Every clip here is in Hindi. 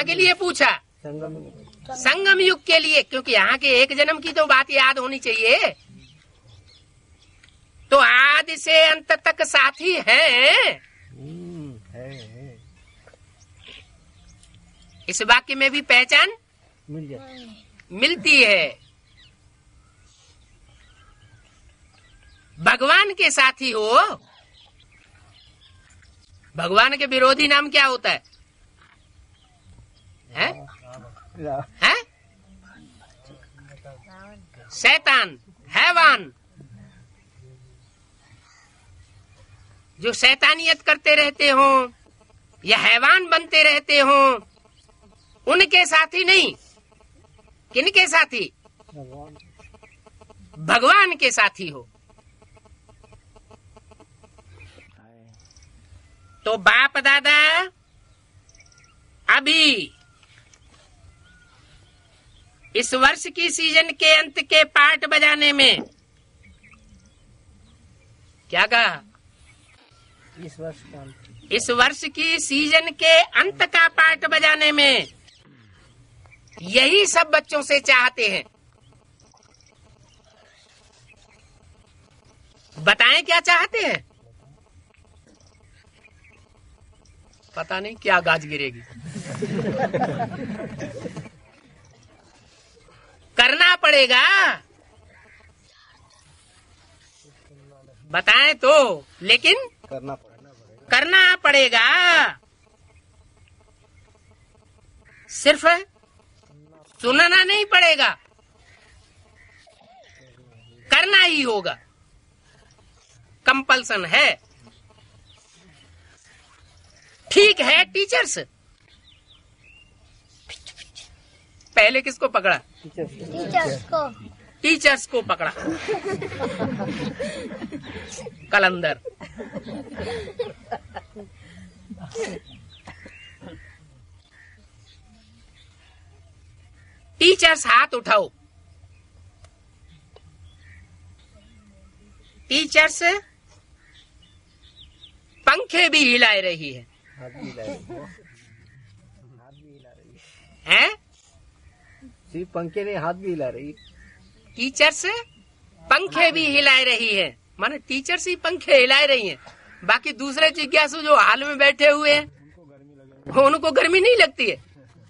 कहाँ के लिए पूछा? संगम युग के लिए, क्योंकि यहाँ के एक जन्म की तो बात याद होनी चाहिए। तो आदि से अंत तक साथी हैं। इस वाक्य में भी पहचान मिलती है। भगवान के साथी हो, भगवान के विरोधी नाम क्या होता है? हैं? शैतान, हैवान। जो शैतानियत करते रहते हो या हैवान बनते रहते हो, उनके साथी नहीं। किनके साथी? भगवान के साथी हो। तो बाप दादा अभी इस वर्ष की सीजन के अंत के पार्ट बजाने में क्या कहा? इस वर्ष की सीजन के अंत का पार्ट बजाने में यही सब बच्चों से चाहते हैं। बताएं क्या चाहते हैं? पता नहीं क्या गाज गिरेगी। करना पड़ेगा। बताएं तो, लेकिन करना पड़ेगा। सिर्फ सुनना नहीं पड़ेगा, करना ही होगा। कंपल्सन है। ठीक है टीचर्स। पहले किसको पकड़ा? टीचर्स को पकड़ा। कलंदर। टीचर्स हाथ उठाओ। टीचर्स पंखे भी हिला रही है। हैं? सिर्फ पंखे नहीं, हाथ भी हिला रही। टीचर्स पंखे भी हिला रही है, माने टीचर्स ही पंखे हिला रही हैं। बाकी दूसरे जिज्ञासु जो हाल में बैठे हुए हैं उनको गर्मी नहीं लगती है।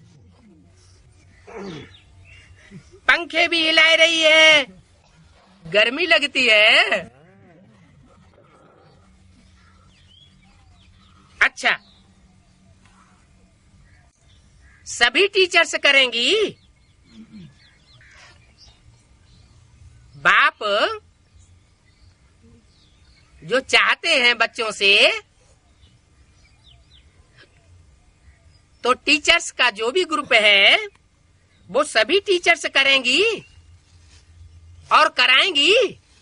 पंखे भी हिला रही है, गर्मी लगती है। अच्छा, सभी टीचर्स करेंगी। बाप जो चाहते हैं बच्चों से, तो टीचर्स का जो भी ग्रुप है वो सभी टीचर्स करेंगी और कराएंगी।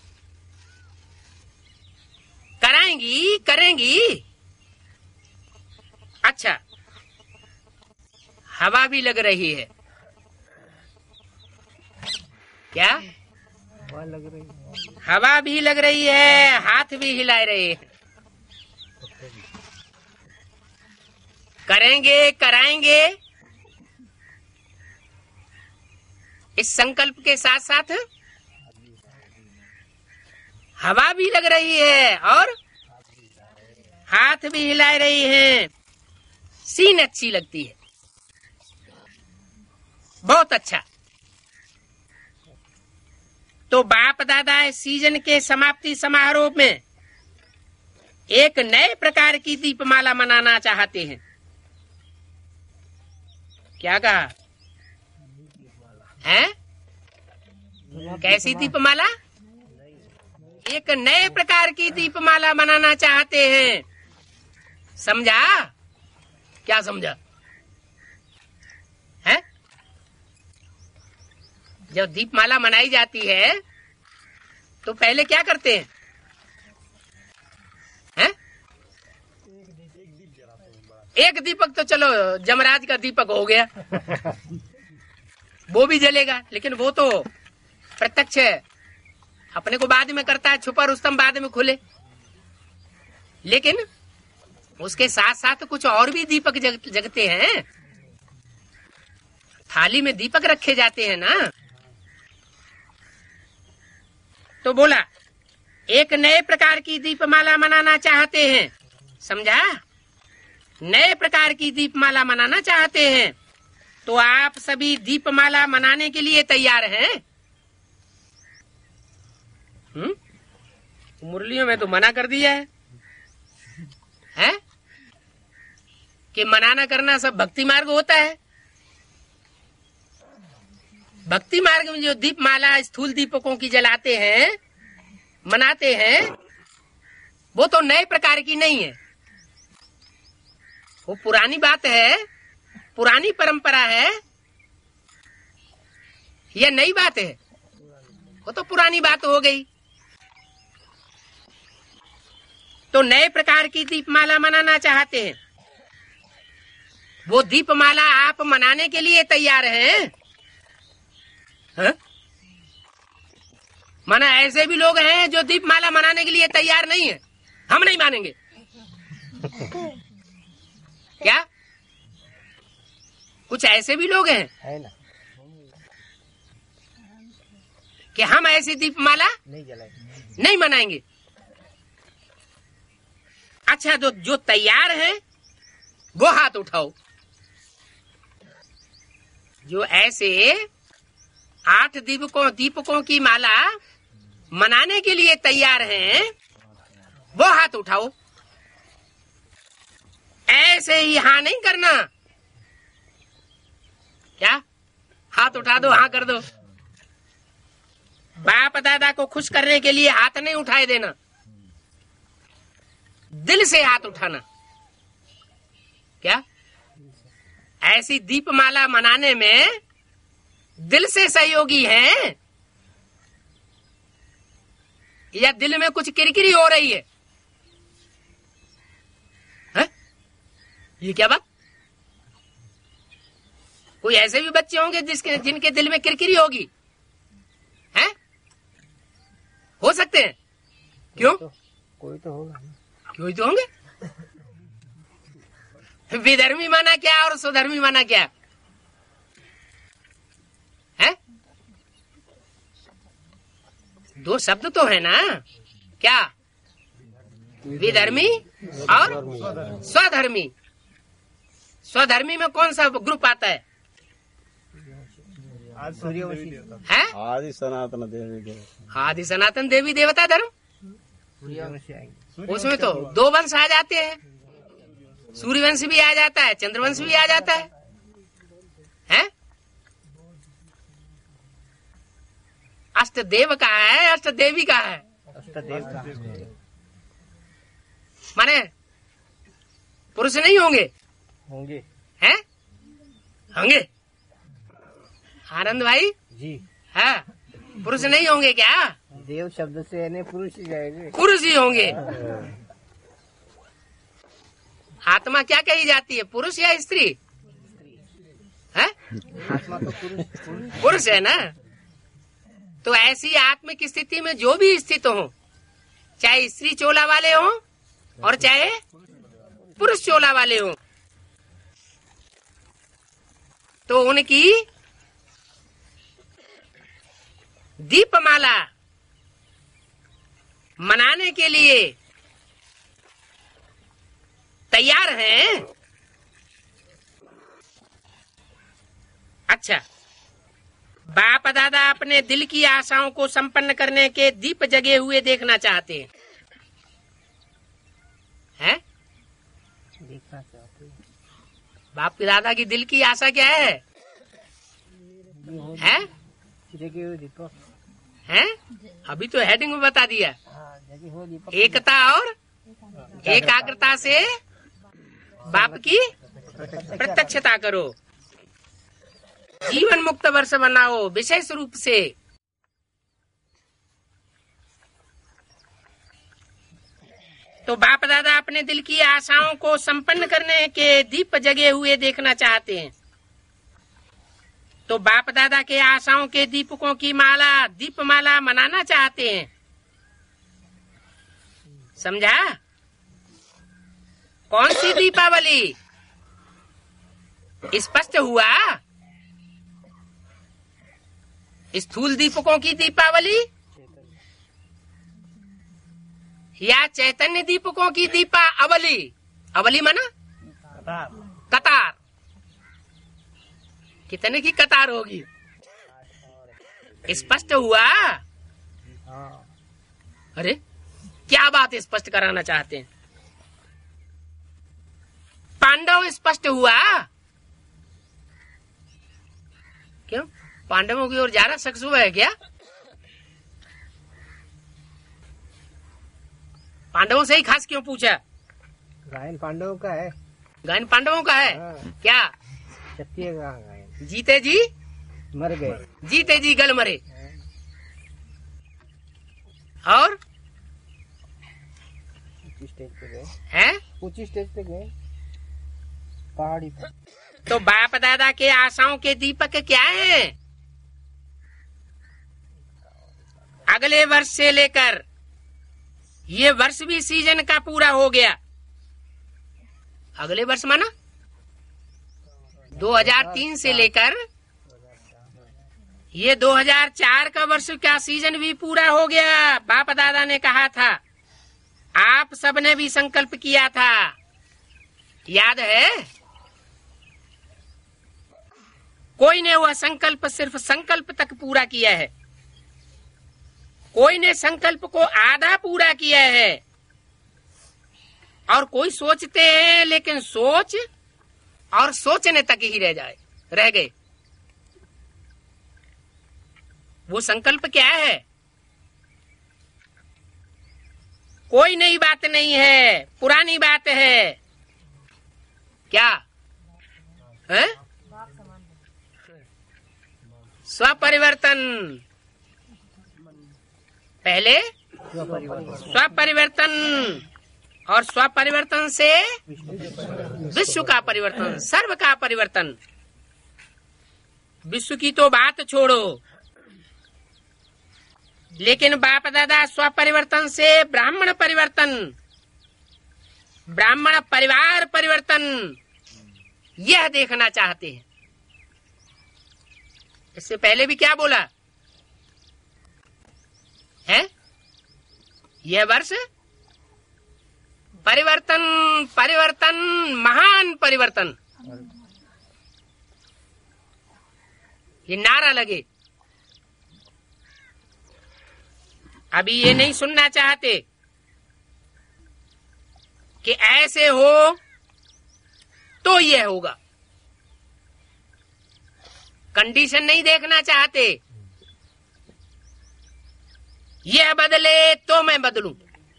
करेंगी। अच्छा, हवा भी लग रही है। क्या हवा भी लग रही है, हाथ भी हिला रहे हैं। करेंगे, कराएंगे। इस संकल्प के साथ साथ हवा भी लग रही है और हाथ भी हिला रही हैं। सीन अच्छी लगती है, बहुत अच्छा। तो बाप दादा इस सीजन के समाप्ति समारोह में एक नए प्रकार की दीपमाला मनाना चाहते हैं। क्या कहा है? कैसी दीपमाला? एक नए प्रकार की दीपमाला मनाना चाहते हैं। समझा? क्या समझा? है? जब दीपमाला मनाई जाती है तो पहले क्या करते हैं? हैं? एक दीपक तो चलो जमराज का दीपक हो गया, वो भी जलेगा, लेकिन वो तो प्रत्यक्ष है, अपने को बाद में करता है, छुपा रुस्तम बाद में खुले। लेकिन उसके साथ साथ कुछ और भी दीपक जगते हैं। थाली में दीपक रखे जाते हैं ना। तो बोला एक नए प्रकार की दीपमाला मनाना चाहते हैं, समझा? नए प्रकार की दीपमाला मनाना चाहते हैं, तो आप सभी दीपमाला मनाने के लिए तैयार हैं? मुरलियों में तो मना कर दिया है कि मनाना करना सब भक्ति मार्ग होता है। भक्ति मार्ग में जो दीपमाला स्थूल दीपकों की जलाते हैं, मनाते हैं, वो तो नए प्रकार की नहीं है। वो पुरानी बात है, पुरानी परंपरा है। यह नई बात है, वो तो पुरानी बात हो गई। तो नए प्रकार की दीपमाला मनाना चाहते हैं, वो दीपमाला आप मनाने के लिए तैयार हैं? माना ऐसे भी लोग हैं जो दीपमाला मनाने के लिए तैयार नहीं है, हम नहीं मानेंगे। क्या कुछ ऐसे भी लोग हैं है ना, कि हम ऐसी दीपमाला नहीं जलाएंगे, नहीं मनाएंगे? अच्छा, तो जो तैयार हैं वो हाथ उठाओ। जो ऐसे 8 दीपकों की माला मनाने के लिए तैयार हैं, वो हाथ उठाओ। ऐसे ही हाँ नहीं करना। क्या हाथ उठा दो, हाँ कर दो। बाप दादा को खुश करने के लिए हाथ नहीं उठाए देना, दिल से हाथ उठाना। क्या ऐसी दीपमाला मनाने में दिल से सहयोगी हैं या दिल में कुछ किरकिरी हो रही है? ये क्या बात? कोई ऐसे भी बच्चे होंगे जिनके दिल में किरकिरी होगी, हैं? हो सकते हैं। क्यों? कोई तो होगा। क्यों तो होंगे। विधर्मी माना क्या और स्वधर्मी माना क्या है? दो शब्द तो है ना। क्या? विधर्मी और स्वधर्मी। स्वधर्मी में कौन सा ग्रुप आता है? है आदि सनातन देवी, आदि सनातन देवी देवता धर्म। उसमें तो 2 वंश आ जाते हैं, सूर्यवंश भी आ जाता है, चंद्रवंश भी आ जाता है, हैं? अष्टदेव का है, अष्टदेवी का है। माने पुरुष नहीं होंगे, होंगे, हैं? होंगे। आनंद भाई जी, है पुरुष नहीं होंगे क्या? देव शब्द से यानी पुरुष ही जाएंगे, पुरुष ही होंगे। आत्मा क्या कही जाती है, पुरुष या स्त्री? है आत्मा तो पुरुष है ना। तो ऐसी आत्मिक स्थिति में जो भी स्थित हो, चाहे स्त्री चोला वाले हो और चाहे पुरुष चोला वाले हो, तो उनकी दीपमाला मनाने के लिए तैयार हैं। अच्छा, बाप दादा अपने दिल की आशाओं को संपन्न करने के दीप जगे हुए देखना चाहते हैं। देखना चाहते हैं। बाप दादा की दिल की आशा क्या है? हैं? जगे हुए दीपक हैं? अभी तो हेडिंग में बता दिया। जगे हुए दीपक, एकता और एकाग्रता से बाप की प्रत्यक्षता करो, जीवन मुक्त वर्ष बनाओ विशेष रूप से। तो बाप दादा अपने दिल की आशाओं को संपन्न करने के दीप जगे हुए देखना चाहते हैं। तो बाप दादा के आशाओं के दीपकों की माला, दीपमाला मनाना चाहते हैं। समझा? कौन सी दीपावली? स्पष्ट हुआ? स्थूल दीपकों की दीपावली या चैतन्य दीपकों की दीपावली? अवली माना कतार। कितने की कतार होगी? स्पष्ट हुआ? हाँ। अरे क्या बात स्पष्ट कराना चाहते हैं? पांडव स्पष्ट हुआ? क्यों? पांडवों की ओर ज्यादा शख्स हुआ है क्या? पांडवों से ही खास क्यों पूछा? गायन पांडवों का है। गायन पांडवों का है। हाँ। क्या? क्षत्रिय का गायन। जीते जी मर गए। जीते जी गल मरे। और ऊंची स्टेज पे गए। हैं? ऊंची स्टेज पे गए, पहाड़ी पर। तो बाप दादा के आशाओं के दीपक क्या हैं? अगले वर्ष से लेकर ये वर्ष भी सीजन का पूरा हो गया। अगले वर्ष माना 2003 से लेकर ये 2004 का वर्ष का सीजन भी पूरा हो गया। बाप दादा ने कहा था, आप सबने भी संकल्प किया था, याद है? कोई ने वह संकल्प सिर्फ संकल्प तक पूरा किया है, कोई ने संकल्प को आधा पूरा किया है, और कोई सोचते हैं लेकिन सोच और सोचने तक ही रह गए। वो संकल्प क्या है? कोई नई बात नहीं है, पुरानी बात है। क्या है? स्वपरिवर्तन। पहले स्वपरिवर्तन, और स्वपरिवर्तन से विश्व का परिवर्तन, सर्व का परिवर्तन। विश्व की तो बात छोड़ो, लेकिन बाप दादा स्वपरिवर्तन से ब्राह्मण परिवर्तन, ब्राह्मण परिवार परिवर्तन, यह देखना चाहते हैं। इससे पहले भी क्या बोला है? यह वर्ष परिवर्तन, परिवर्तन, महान परिवर्तन, ये नारा लगे। अभी ये नहीं सुनना चाहते कि ऐसे हो तो ये होगा। कंडीशन नहीं देखना चाहते, यह बदले तो मैं बदलूं।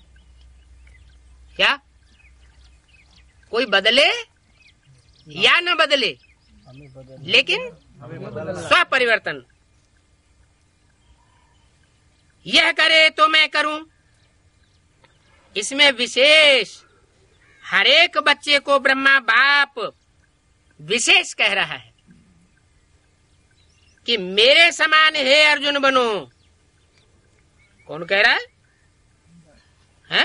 क्या? कोई बदले या न बदले, लेकिन स्वपरिवर्तन। यह करे तो मैं करूं। इसमें विशेष हर एक बच्चे को ब्रह्मा बाप विशेष कह रहा है कि मेरे समान हे अर्जुन बनो। कौन कह रहा है? हैं?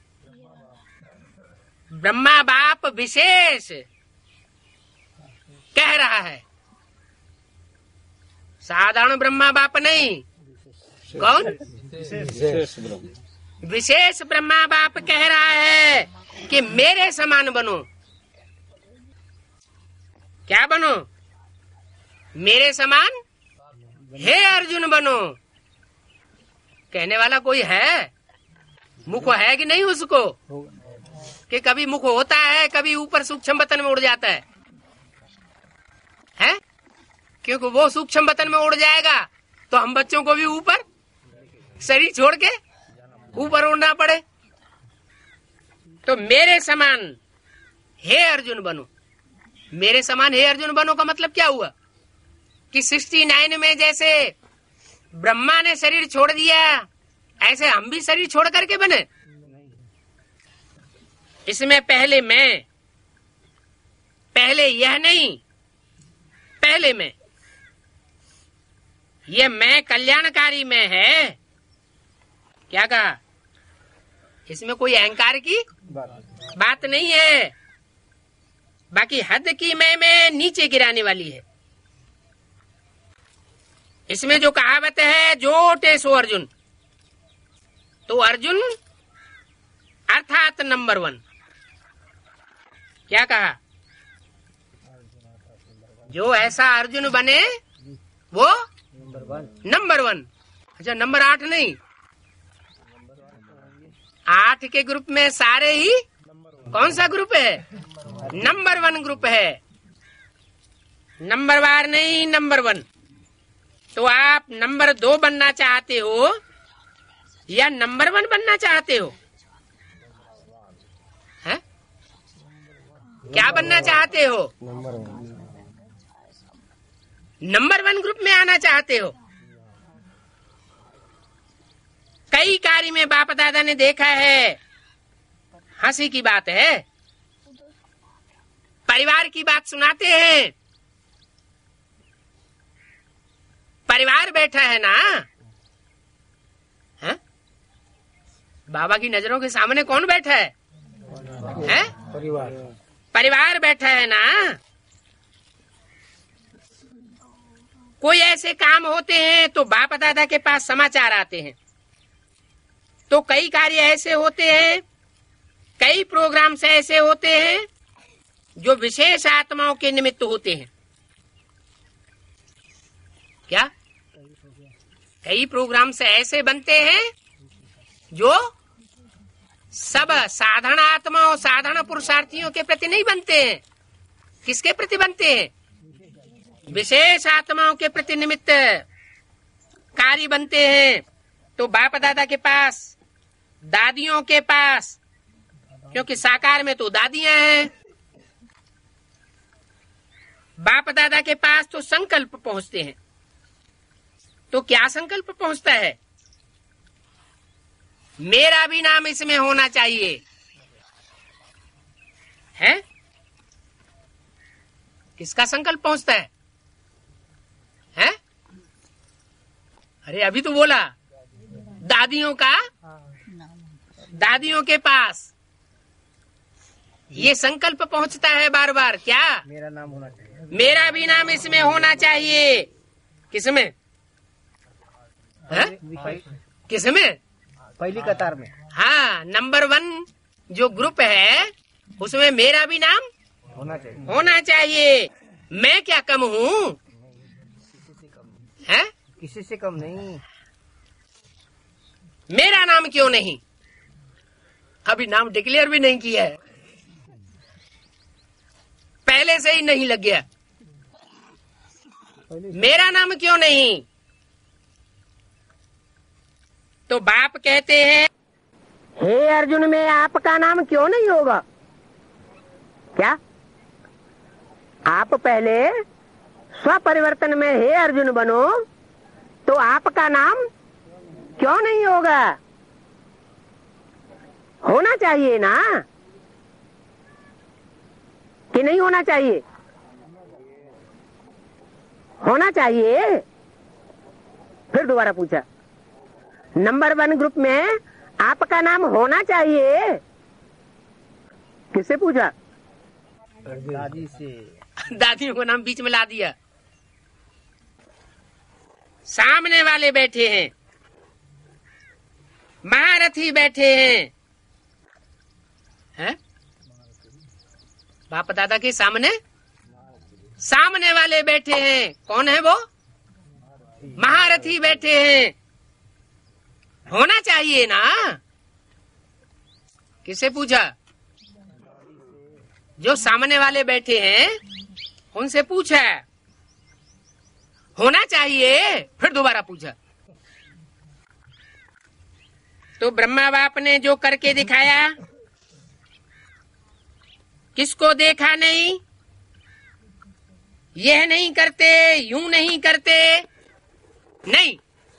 ब्रह्मा बाप विशेष कह रहा है, साधारण ब्रह्मा बाप नहीं। कौन? विशेष ब्रह्मा बाप कह रहा है कि मेरे समान बनो। क्या बनो? मेरे समान हे अर्जुन बनो। कहने वाला कोई है? मुख है कि नहीं उसको? कि कभी मुख होता है, कभी ऊपर सूक्ष्म बतन में उड़ जाता है? क्योंकि वो सूक्ष्म बतन में उड़ जाएगा तो हम बच्चों को भी ऊपर शरीर छोड़ के ऊपर उड़ना पड़े। तो मेरे समान हे अर्जुन बनो। मेरे समान हे अर्जुन बनो का मतलब क्या हुआ? कि 69 में जैसे ब्रह्मा ने शरीर छोड़ दिया, ऐसे हम भी शरीर छोड़ करके बने। इसमें पहले मैं, पहले यह नहीं, पहले मैं। यह मैं कल्याणकारी में है। क्या कहा? इसमें कोई अहंकार की बात नहीं है। बाकी हद की मैं नीचे गिराने वाली है। इसमें जो कहावत है, जोटे सो अर्जुन, तो अर्जुन अर्थात नंबर 1। क्या कहा? जो ऐसा अर्जुन बने वो नंबर 1। अच्छा, नंबर 8 नहीं, 8 के ग्रुप में सारे ही कौन सा ग्रुप है? नंबर 1 ग्रुप है, नंबर वार नहीं, नंबर 1। तो आप नंबर 2 बनना चाहते हो या नंबर 1 बनना चाहते हो? है? क्या बनना चाहते हो? नंबर 1 ग्रुप में आना चाहते हो? कई कार्य में बाप दादा ने देखा है, हंसी की बात है, परिवार की बात सुनाते हैं। परिवार बैठा है ना, है? बाबा की नजरों के सामने कौन बैठा है? हैं? परिवार बैठा है ना। कोई ऐसे काम होते हैं तो बाप दादा के पास समाचार आते हैं। तो कई कार्य ऐसे होते हैं, कई प्रोग्राम्स ऐसे होते हैं जो विशेष आत्माओं के निमित्त होते हैं। क्या? कई प्रोग्राम्स ऐसे बनते हैं जो सब साधारण आत्माओं, साधारण पुरुषार्थियों के प्रति नहीं बनते हैं। किसके प्रति बनते हैं? विशेष आत्माओं के प्रति निमित्त कार्य बनते हैं। तो बाप दादा के पास, दादियों के पास, क्योंकि साकार में तो दादियां हैं, बाप दादा के पास तो संकल्प पहुंचते हैं। तो क्या संकल्प पहुंचता है? मेरा भी नाम इसमें होना चाहिए, है? किसका संकल्प पहुंचता है? हैं? अरे अभी तो बोला, दादियों का, दादियों के पास ये संकल्प पहुंचता है बार बार। क्या? मेरा नाम होना चाहिए, मेरा भी नाम इसमें होना चाहिए। किसमें? है? किसमें? पहली कतार में। हाँ, नंबर 1 जो ग्रुप है उसमें मेरा भी नाम होना चाहिए। मैं क्या कम हूँ? है? किसी से कम नहीं। मेरा नाम क्यों नहीं? अभी नाम डिक्लेयर भी नहीं किया है, पहले से ही नहीं लग गया। मेरा नाम क्यों नहीं? तो बाप कहते हैं, हे अर्जुन में आपका नाम क्यों नहीं होगा? क्या? आप पहले स्वपरिवर्तन में हे अर्जुन बनो, तो आपका नाम क्यों नहीं होगा? होना चाहिए ना, कि नहीं होना चाहिए? होना चाहिए। फिर दोबारा पूछा, नंबर 1 ग्रुप में आपका नाम होना चाहिए? किससे पूछा? दादी से। दादियों को नाम बीच में ला दिया। सामने वाले बैठे हैं, महारथी बैठे हैं, हैं? बाप दादा के सामने सामने वाले बैठे हैं। कौन है वो? महारथी बैठे हैं। होना चाहिए ना। किसे पूछा? जो सामने वाले बैठे हैं उनसे पूछा, होना चाहिए। फिर दोबारा पूछा। तो ब्रह्मा बाप ने जो करके दिखाया, किसको देखा नहीं? यह नहीं करते, यूं नहीं करते, नहीं।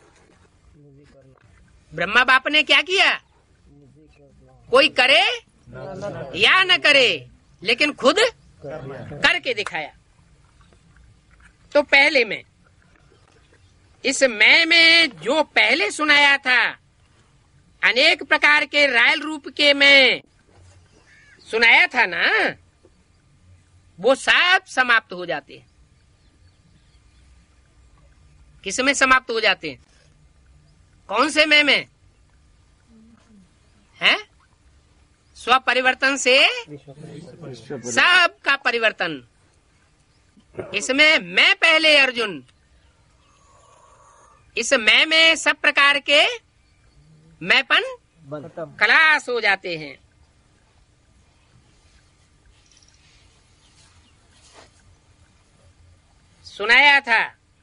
ब्रह्मा बाप ने क्या किया? कोई करे या न करे, लेकिन खुद करके दिखाया। तो पहले में, इस मैं में जो पहले सुनाया था, अनेक प्रकार के रायल रूप के में सुनाया था ना, वो सब समाप्त हो जाते हैं। किस में समाप्त हो जाते हैं? कौन से में है? स्व परिवर्तन से सब का परिवर्तन। इसमें मैं पहले अर्जुन, इस मैं में सब प्रकार के मैंपन खलास हो जाते हैं। सुनाया था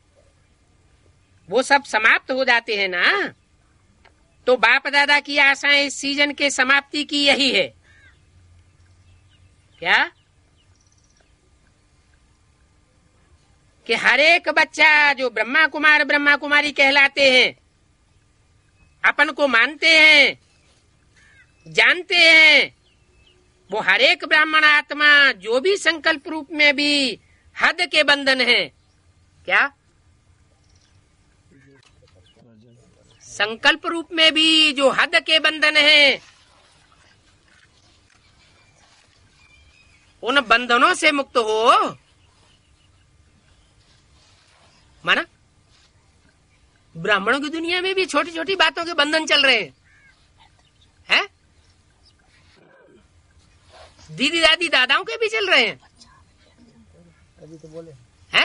वो सब समाप्त हो जाते हैं ना। तो बाप दादा की आशाएं इस सीजन के समाप्ति की यही है क्या? कि हर एक बच्चा जो ब्रह्मा कुमार ब्रह्मा कुमारी कहलाते हैं, अपन को मानते हैं, जानते हैं, वो हर एक ब्राह्मण आत्मा जो भी संकल्प रूप में भी हद के बंधन है, क्या संकल्प रूप में भी जो हद के बंधन है, उन बंधनों से मुक्त हो। माना ब्राह्मणों की दुनिया में भी छोटी छोटी बातों के बंधन चल रहे हैं, दीदी दादी दादाओं के भी चल रहे हैं, अभी तो बोले हैं?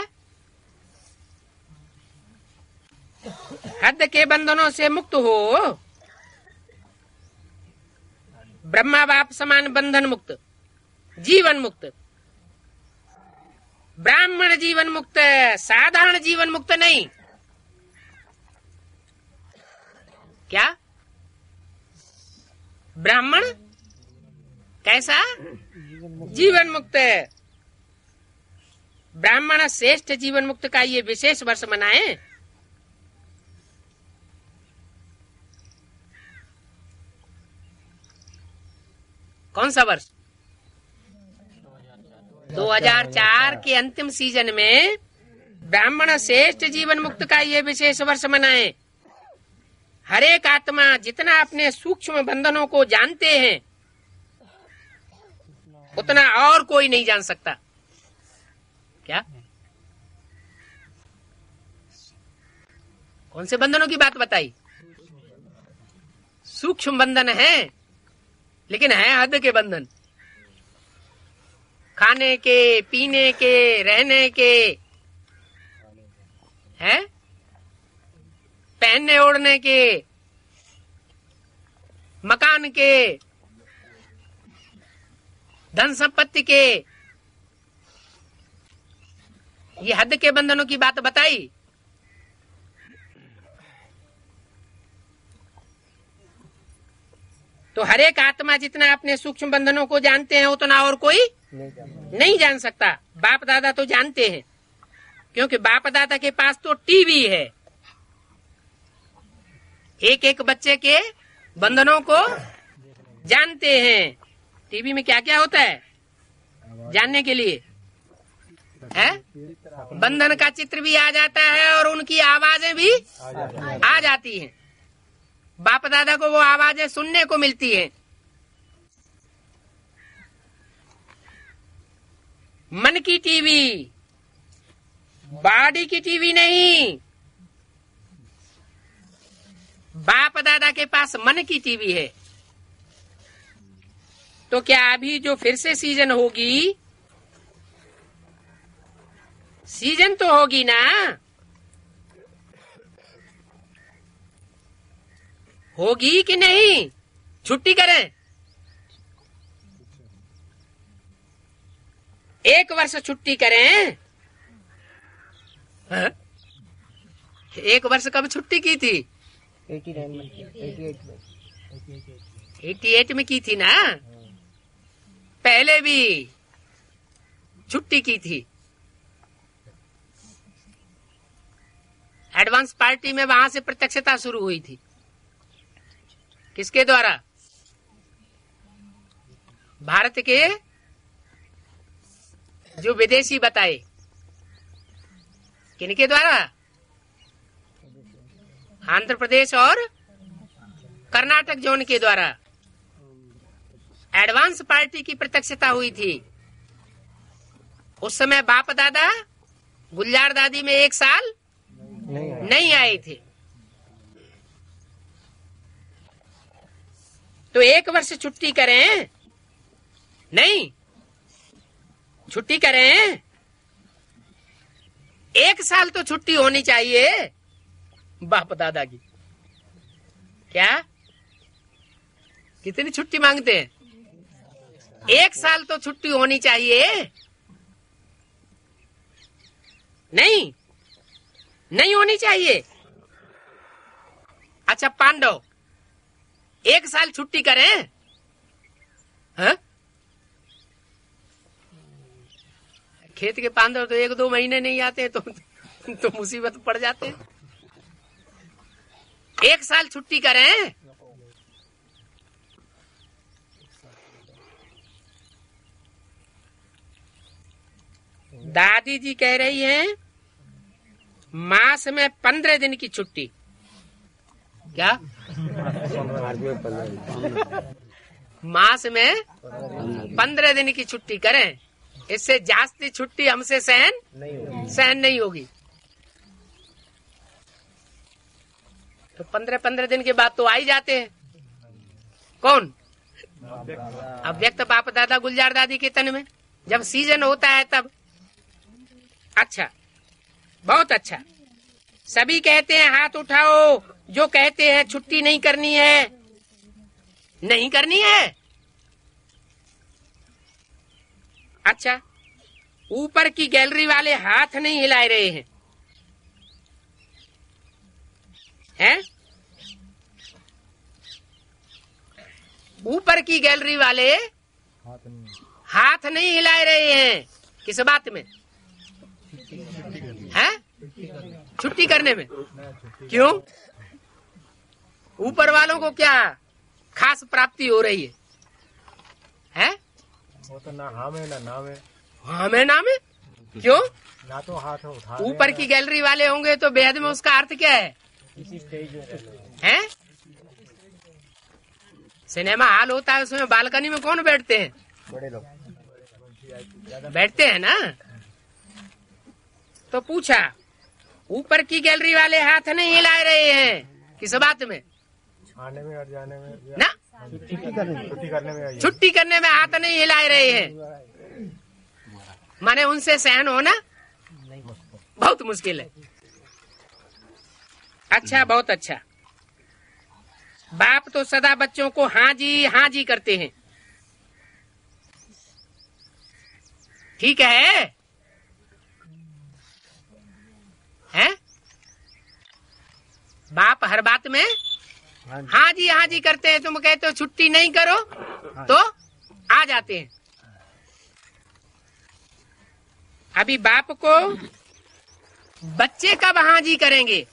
हद के बंधनों से मुक्त हो, ब्रह्मा बाप समान बंधन मुक्त, जीवन मुक्त, ब्राह्मण जीवन मुक्त, साधारण जीवन मुक्त नहीं। क्या ब्राह्मण कैसा? जीवन मुक्त। ब्राह्मण श्रेष्ठ जीवन मुक्त का ये विशेष वर्ष मनाएं। कौन सा वर्ष? 2004 के अंतिम सीजन में ब्राह्मण श्रेष्ठ जीवन मुक्त का ये विशेष वर्ष मनाएं। हर एक आत्मा जितना अपने सूक्ष्म बंधनों को जानते हैं, उतना और कोई नहीं जान सकता। क्या? कौन से बंधनों की बात बताई? सूक्ष्म बंधन है, लेकिन है हद के बंधन। खाने के, पीने के, रहने के, हैं? पहनने ओढ़ने के, मकान के, धन संपत्ति के, ये हद के बंधनों की बात बताई। तो हर एक आत्मा जितना अपने सूक्ष्म बंधनों को जानते हैं, उतना और कोई नहीं जान सकता। बाप दादा तो जानते हैं, क्योंकि बाप दादा के पास तो टीवी है। एक एक बच्चे के बंधनों को जानते हैं। टीवी में क्या क्या होता है जानने के लिए है? बंधन का चित्र भी आ जाता है और उनकी आवाजें भी आ जाती हैं। बाप दादा को वो आवाजें सुनने को मिलती हैं। मन की टीवी, बॉडी की टीवी नहीं। बाप दादा के पास मन की टीवी है। तो क्या अभी जो फिर से सीजन होगी, सीजन तो होगी ना, होगी कि नहीं? छुट्टी करें, 1 वर्ष छुट्टी करें। हाँ? 1 वर्ष कब छुट्टी की थी? 88 में की थी ना। पहले भी छुट्टी की थी। एडवांस पार्टी में वहां से प्रत्यक्षता शुरू हुई थी। किसके द्वारा? भारत के जो विदेशी बताए। किनके द्वारा? आंध्र प्रदेश और कर्नाटक जोन के द्वारा एडवांस पार्टी की प्रत्यक्षता हुई थी। उस समय बाप दादा गुलजार दादी में 1 साल नहीं आए थे। तो 1 वर्ष छुट्टी करें? नहीं, छुट्टी करें। 1 साल तो छुट्टी होनी चाहिए बाप दादा की। क्या कितनी छुट्टी मांगते हैं? 1 साल तो छुट्टी होनी चाहिए। नहीं, नहीं होनी चाहिए। अच्छा पांडव 1 साल छुट्टी करें? हाँ? खेत के पांडव तो 1-2 महीने नहीं आते तो मुसीबत पड़ जाते हैं। 1 साल छुट्टी करें? दादी जी कह रही हैं मास में 15 दिन की छुट्टी। क्या मास में 15 दिन की छुट्टी करें? इससे जास्ती छुट्टी हमसे सहन नहीं होगी। तो 15 दिन के बाद तो आ ही जाते हैं। कौन? अब व्यक्त बाप दादा गुलजार दादी के तन में जब सीजन होता है तब। अच्छा, बहुत अच्छा। सभी कहते हैं हाथ उठाओ जो कहते हैं छुट्टी नहीं करनी है। नहीं करनी है? अच्छा, ऊपर की गैलरी वाले हाथ नहीं हिला रहे हैं, हैं? ऊपर की गैलरी वाले हाथ नहीं हिला रहे हैं। किस बात में? हैं? छुट्टी करने में। क्यों? ऊपर वालों को क्या खास प्राप्ति हो रही है? हैं? वो तो ना हाँ में ना ना में। हाँ में ना में? क्यों? ना तो हाथ उठा ऊपर की गैलरी वाले होंगे तो बेहद में उसका अर्थ क्या है? हैं? सिनेमा हॉल होता है, उसमें बालकनी में कौन बैठते हैं? बड़े लोग बैठते हैं ना। तो पूछा ऊपर की गैलरी वाले हाथ नहीं हिला रहे हैं। किस बात में? आने में और जाने में ना, छुट्टी करने में हाथ नहीं हिला रहे हैं। माने उनसे सहन होना बहुत मुश्किल है। अच्छा, बहुत अच्छा। बाप तो सदा बच्चों को हाँ जी करते हैं। ठीक है? हैं? बाप हर बात में हाँ जी करते हैं। तुम कहते हो छुट्टी नहीं करो तो आ जाते हैं। अभी बाप को बच्चे कब हाँ जी करेंगे?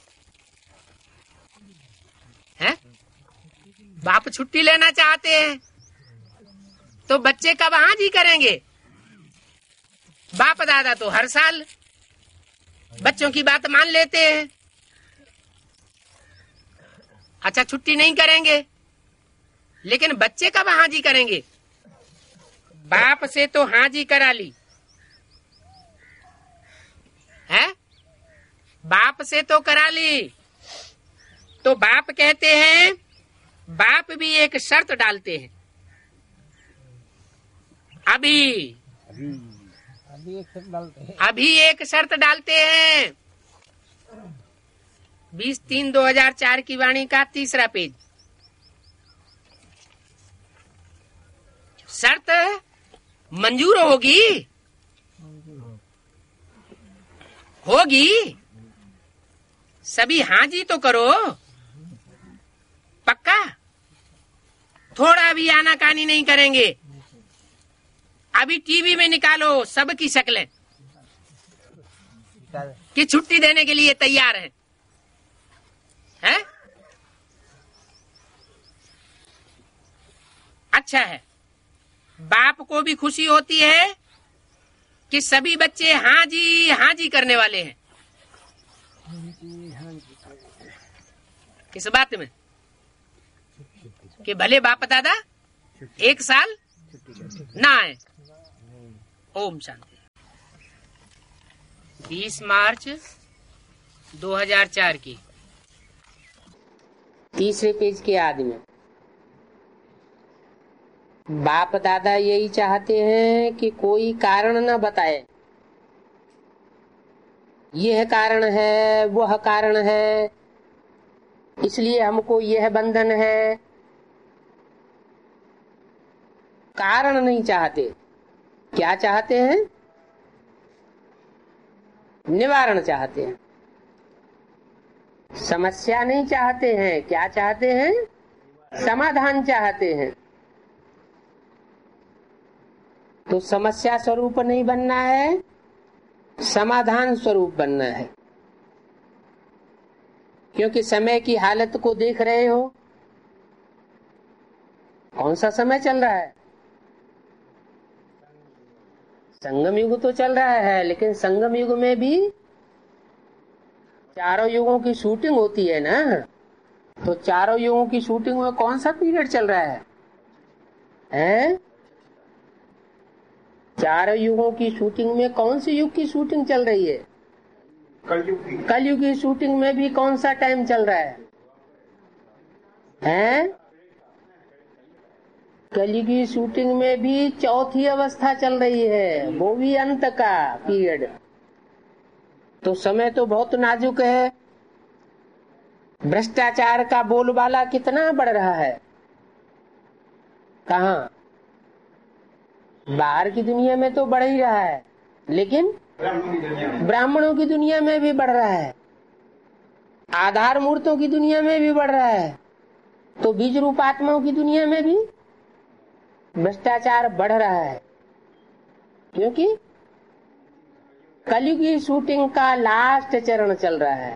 हैं? बाप छुट्टी लेना चाहते हैं तो बच्चे कब हाँ जी करेंगे? बाप दादा तो हर साल बच्चों की बात मान लेते हैं। अच्छा, छुट्टी नहीं करेंगे, लेकिन बच्चे कब हाँ जी करेंगे? बाप से तो हाँ जी करा ली है, बाप से तो करा ली। तो बाप कहते हैं, बाप भी एक शर्त डालते हैं। अभी एक शर्त डालते हैं। 20-3-2004 की वाणी का 3रा पेज। शर्त मंजूर होगी सभी हाँ जी तो करो, पक्का? थोड़ा भी आनाकानी नहीं करेंगे। अभी टीवी में निकालो सबकी शक्लें कि छुट्टी देने के लिए तैयार हैं। हैं? अच्छा है, बाप को भी खुशी होती है कि सभी बच्चे हाँ जी करने वाले हैं। किस बात में? कि भले बाप दादा 1 साल ना आए। ओम शांति। 20 मार्च 2004 की, तीसरे पेज के आदि में। बाप दादा यही चाहते हैं कि कोई कारण न बताए, यह कारण है वह कारण है, इसलिए हमको यह बंधन है। कारण नहीं चाहते, क्या चाहते हैं? निवारण चाहते हैं। समस्या नहीं चाहते हैं, क्या चाहते हैं? समाधान चाहते हैं। तो समस्या स्वरूप नहीं बनना है, समाधान स्वरूप बनना है। क्योंकि समय की हालत को देख रहे हो, कौन सा समय चल रहा है? संगम युग तो चल रहा है, लेकिन संगम युग में भी चारों युगों की शूटिंग होती है ना। तो चारों युगों की शूटिंग में कौन सा पीरियड चल रहा है? हैं? चारों युगों की शूटिंग में कौन सी युग की शूटिंग चल रही है? कलयुग की शूटिंग में भी कौन सा टाइम चल रहा है? हैं? कलयुग की शूटिंग में भी चौथी अवस्था चल रही है, वो भी अंत का पीरियड। तो समय तो बहुत नाजुक है। भ्रष्टाचार का बोलबाला कितना बढ़ रहा है। कहाँ? बाहर की दुनिया में तो बढ़ ही रहा है, लेकिन ब्राह्मणों की दुनिया में भी बढ़ रहा है, आधार मूर्तों की दुनिया में भी बढ़ रहा है। तो बीज रूप आत्माओं की दुनिया में भी भ्रष्टाचार बढ़ रहा है। क्योंकि कलयुग की शूटिंग का लास्ट चरण चल रहा है।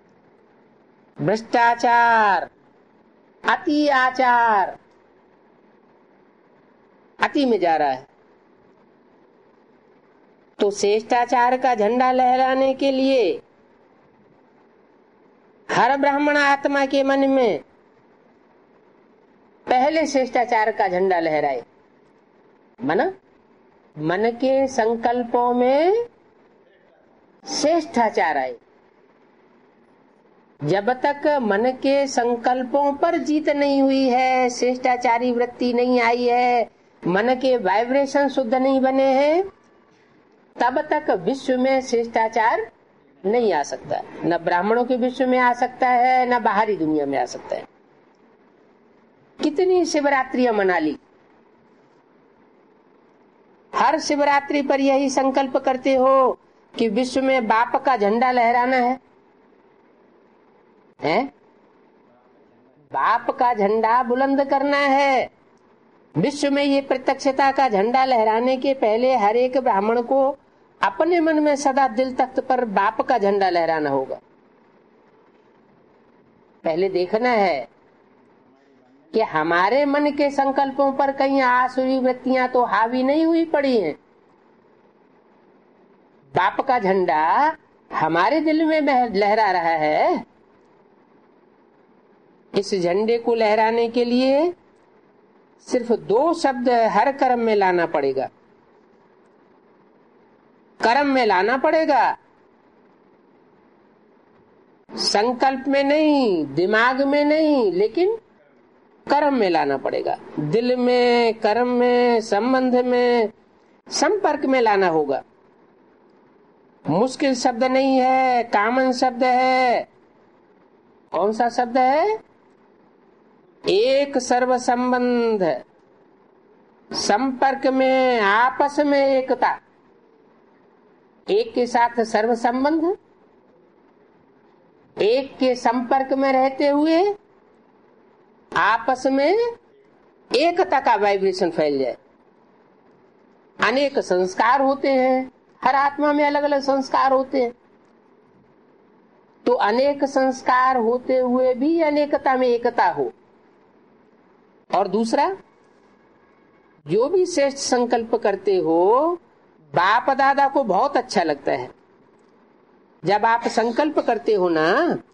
भ्रष्टाचार, अति आचार, अति में जा रहा है। तो श्रेष्ठाचार का झंडा लहराने के लिए हर ब्राह्मण आत्मा के मन में पहले श्रेष्ठाचार का झंडा लहराए। मन के संकल्पों में श्रेष्ठाचार आए। जब तक मन के संकल्पों पर जीत नहीं हुई है, श्रेष्ठाचारी वृत्ति नहीं आई है, मन के वाइब्रेशन शुद्ध नहीं बने हैं, तब तक विश्व में श्रेष्ठाचार नहीं आ सकता। न ब्राह्मणों के विश्व में आ सकता है, न बाहरी दुनिया में आ सकता है। कितनी शिवरात्रियां मना ली, हर शिवरात्रि पर यही संकल्प करते हो कि विश्व में बाप का झंडा लहराना है? बाप का झंडा बुलंद करना है। विश्व में ये प्रत्यक्षता का झंडा लहराने के पहले हर एक ब्राह्मण को अपने मन में सदा दिल तख्त पर बाप का झंडा लहराना होगा। पहले देखना है कि हमारे मन के संकल्पों पर कहीं आसुरी वृत्तियां तो हावी नहीं हुई पड़ी हैं। बाप का झंडा हमारे दिल में लहरा रहा है। इस झंडे को लहराने के लिए सिर्फ 2 शब्द हर कर्म में लाना पड़ेगा। कर्म में लाना पड़ेगा, संकल्प में नहीं, दिमाग में नहीं, लेकिन कर्म में लाना पड़ेगा। दिल में, कर्म में, संबंध में, संपर्क में लाना होगा। मुश्किल शब्द नहीं है, कॉमन शब्द है। कौन सा शब्द है? एक सर्व संबंध, संपर्क में, आपस में एकता। एक के साथ सर्व संबंध, एक के संपर्क में रहते हुए आपस में एकता का वाइब्रेशन फैल जाए। अनेक संस्कार होते हैं, हर आत्मा में अलग अलग संस्कार होते हैं। तो अनेक संस्कार होते हुए भी अनेकता में एकता हो। और दूसरा, जो भी श्रेष्ठ संकल्प करते हो, बाप दादा को बहुत अच्छा लगता है। जब आप संकल्प करते हो ना,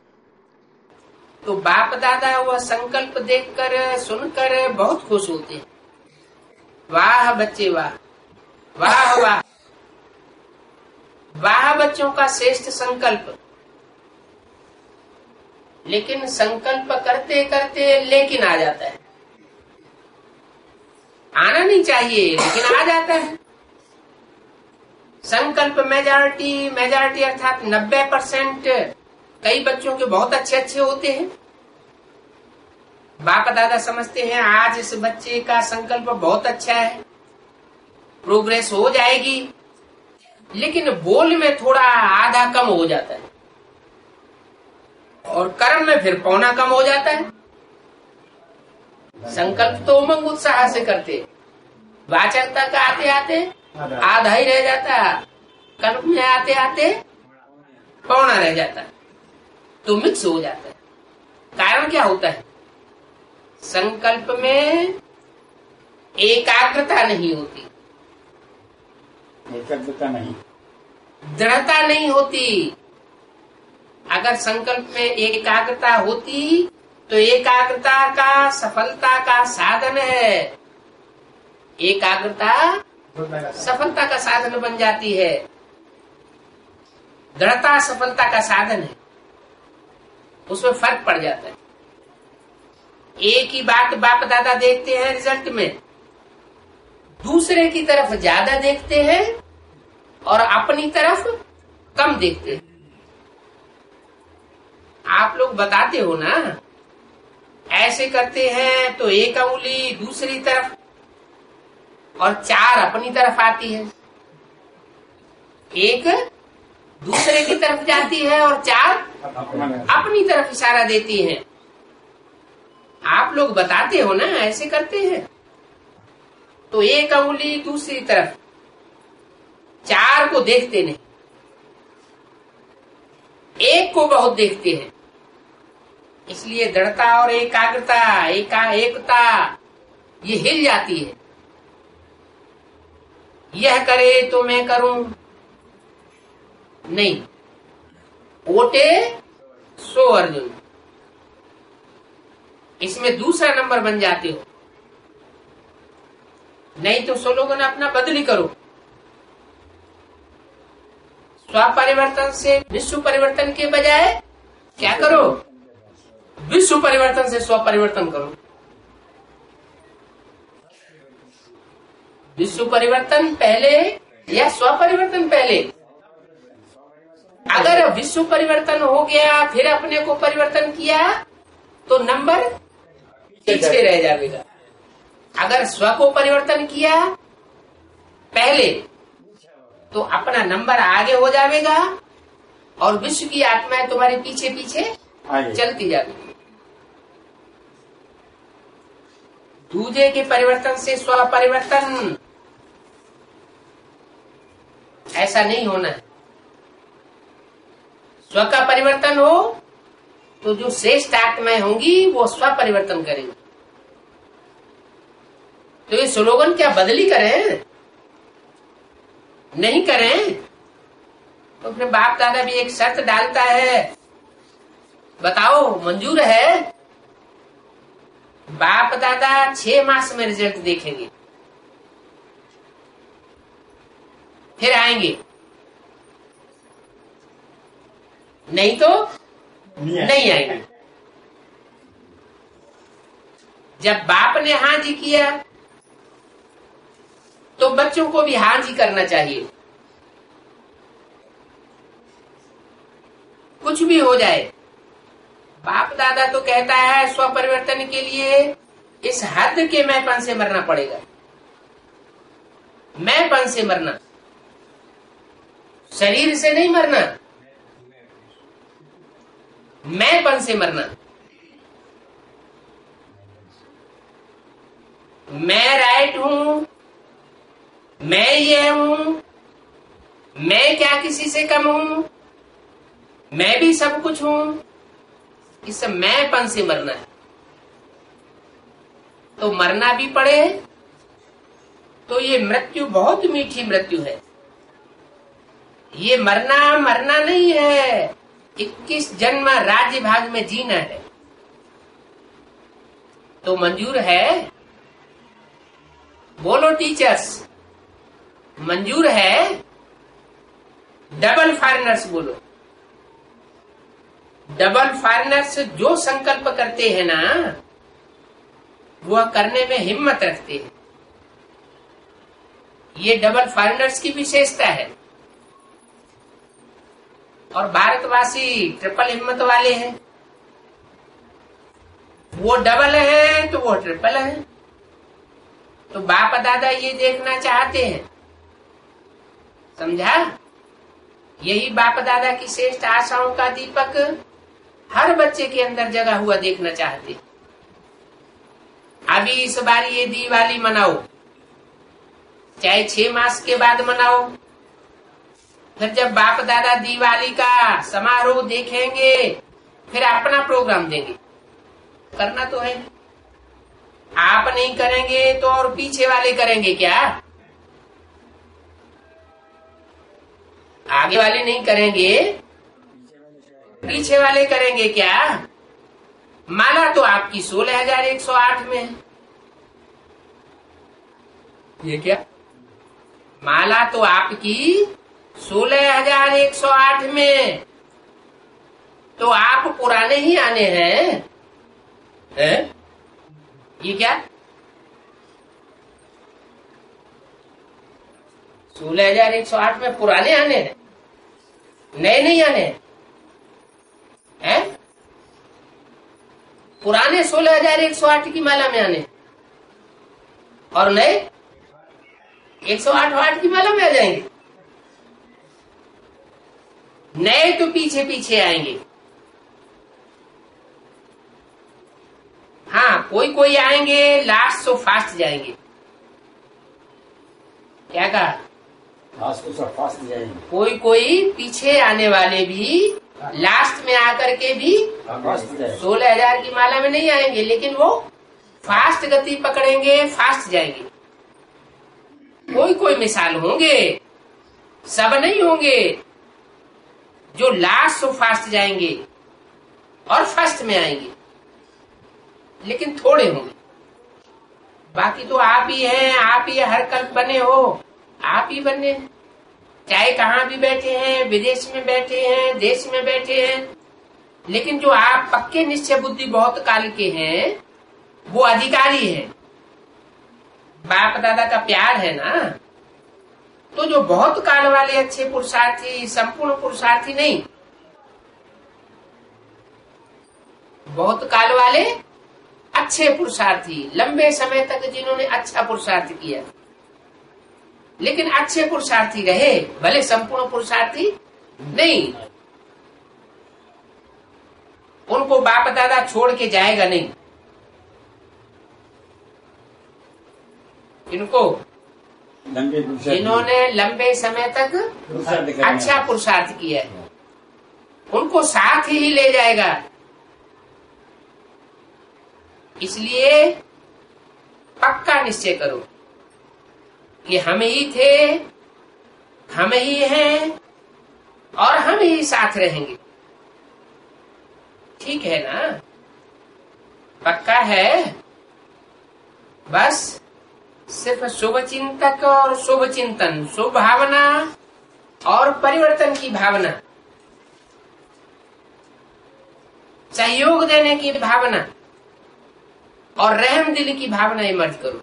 तो बाप दादा वह संकल्प देखकर, सुनकर बहुत खुश होते हैं। वाह बच्चे वाह, वाह वाह, वाह बच्चों का श्रेष्ठ संकल्प। लेकिन संकल्प करते करते लेकिन आ जाता है। आना नहीं चाहिए लेकिन आ जाता है। संकल्प मेजॉरिटी अर्थात 90% कई बच्चों के बहुत अच्छे अच्छे होते हैं। बाप दादा समझते हैं आज इस बच्चे का संकल्प बहुत अच्छा है, प्रोग्रेस हो जाएगी, लेकिन बोल में थोड़ा आधा कम हो जाता है और कर्म में फिर पौना कम हो जाता है। संकल्प तो उमंग उत्साह से करते, वाचकता का आते आते आधा ही रह जाता, कर्म में आते आते पौना रह जाता, तो मिक्स हो जाता है। कारण क्या होता है? संकल्प में एकाग्रता नहीं होती, एकाग्रता नहीं, दृढ़ता नहीं होती। अगर संकल्प में एकाग्रता होती तो एकाग्रता का सफलता का साधन है। एकाग्रता सफलता का साधन बन जाती है, दृढ़ता सफलता का साधन है, उसमें फर्क पड़ जाता है। एक ही बात बाप दादा देखते हैं रिजल्ट में, दूसरे की तरफ ज्यादा देखते हैं और अपनी तरफ कम देखते हैं। आप लोग बताते हो ना, ऐसे करते हैं तो एक उंगली दूसरी तरफ और 4 अपनी तरफ आती है, एक दूसरे की तरफ जाती है और 4 अपनी तरफ इशारा देती है। आप लोग बताते हो ना, ऐसे करते हैं तो एक उंगली दूसरी तरफ, 4 को देखते नहीं, एक को बहुत देखते हैं। इसलिए दृढ़ता और एकाग्रता एकता ये हिल जाती है। यह करे तो मैं करूं नहीं, ओटे सो अर्जुन, इसमें दूसरा नंबर बन जाते हो। नहीं तो स्लोगन अपना बदली करो, स्व परिवर्तन से विश्व परिवर्तन के बजाय क्या करो? विश्व परिवर्तन से स्व परिवर्तन करो। विश्व परिवर्तन पहले या स्व परिवर्तन पहले? अगर विश्व परिवर्तन हो गया फिर अपने को परिवर्तन किया तो नंबर पीछे रह जाएगा। अगर स्व को परिवर्तन किया पहले तो अपना नंबर आगे हो जाएगा और विश्व की आत्माएं तुम्हारे पीछे पीछे चलती जाएगी। दूसरे के परिवर्तन से स्व परिवर्तन, ऐसा नहीं होना है। स्व का परिवर्तन हो तो जो श्रेष्ठ आत्माएं होंगी वो स्व परिवर्तन करेंगे। तो ये स्लोगन क्या बदली करें? नहीं करें तो फिर बाप दादा भी एक शर्त डालता है, बताओ मंजूर है? बाप दादा 6 मास में रिजल्ट देखेंगे, फिर आएंगे, नहीं तो नहीं आएंगे। जब बाप ने हाँ जी किया तो बच्चों को भी हाँ जी करना चाहिए। कुछ भी हो जाए, बाप दादा तो कहता है स्व परिवर्तन के लिए इस हद के मैंपन से मरना पड़ेगा। मैंपन से मरना, शरीर से नहीं मरना, मैंपन से मरना। मैं राइट हूं, मैं ये हूं, मैं क्या किसी से कम हूं, मैं भी सब कुछ हूं, इस मैंपन से मरना है। तो मरना भी पड़े तो ये मृत्यु बहुत मीठी मृत्यु है। ये मरना नहीं है, 21 जन्म राज्य भाग में जीना है। तो मंजूर है? बोलो टीचर्स, मंजूर है? डबल फॉरेनर्स बोलो। डबल फॉरेनर्स जो संकल्प करते हैं ना, वह करने में हिम्मत रखते हैं। ये डबल फॉरेनर्स की विशेषता है। और भारतवासी ट्रिपल हिम्मत वाले हैं। वो डबल है तो वो ट्रिपल है। तो बाप दादा ये देखना चाहते हैं, समझा? यही बाप दादा की श्रेष्ठ आशाओं का दीपक हर बच्चे के अंदर जगा हुआ देखना चाहते हैं। अभी इस बार ये दिवाली मनाओ, चाहे 6 मास के बाद मनाओ। फिर जब बाप दादा दिवाली का समारोह देखेंगे, फिर अपना प्रोग्राम देंगे। करना तो है, आप नहीं करेंगे तो और पीछे वाले करेंगे क्या? आगे वाले नहीं करेंगे, पीछे वाले करेंगे क्या? माला तो आपकी 16,108 में है। ये क्या? माला तो आपकी 16,108 में। तो आप पुराने ही आने हैं, हैं? ये क्या? 16,108 में पुराने आने हैं, नए नहीं आने हैं। पुराने 16,108 की माला में आने और नए 108 की माला में आ जाएंगे। नए तो पीछे पीछे आएंगे। हाँ, कोई कोई आएंगे लास्ट सो फास्ट जाएंगे। क्या कहा? फास्ट जाएंगे। कोई कोई पीछे आने वाले भी लास्ट में आकर के भी 16,000 की माला में नहीं आएंगे, लेकिन वो फास्ट गति पकड़ेंगे, फास्ट जाएंगे। कोई कोई मिसाल होंगे, सब नहीं होंगे, जो लास्ट सो फास्ट जाएंगे और फर्स्ट में आएंगे, लेकिन थोड़े होंगे। बाकी तो आप ही हैं, आप ही हर कल्प बने हो, आप ही बने, चाहे कहाँ भी बैठे हैं, विदेश में बैठे हैं, देश में बैठे हैं। लेकिन जो आप पक्के निश्चय बुद्धि बहुत काल के हैं, वो अधिकारी हैं। बाप दादा का प्यार है ना, तो जो बहुत काल वाले अच्छे पुरुषार्थी, संपूर्ण पुरुषार्थी नहीं, बहुत काल वाले अच्छे पुरुषार्थी, लंबे समय तक जिन्होंने अच्छा पुरुषार्थ किया, लेकिन अच्छे पुरुषार्थी रहे, भले संपूर्ण पुरुषार्थी नहीं, उनको बाप दादा छोड़ के जाएगा नहीं। इनको जिन्होंने लंबे समय तक अच्छा पुरुषार्थ किया है, उनको साथ ही ले जाएगा। इसलिए पक्का निश्चय करो कि हम ही थे, हम ही हैं और हम ही साथ रहेंगे। ठीक है ना? पक्का है? बस सिर्फ शुभ चिंतक और शुभ चिंतन, शुभ भावना और परिवर्तन की भावना, सहयोग देने की भावना और रहम दिल की भावना मर्ज करो।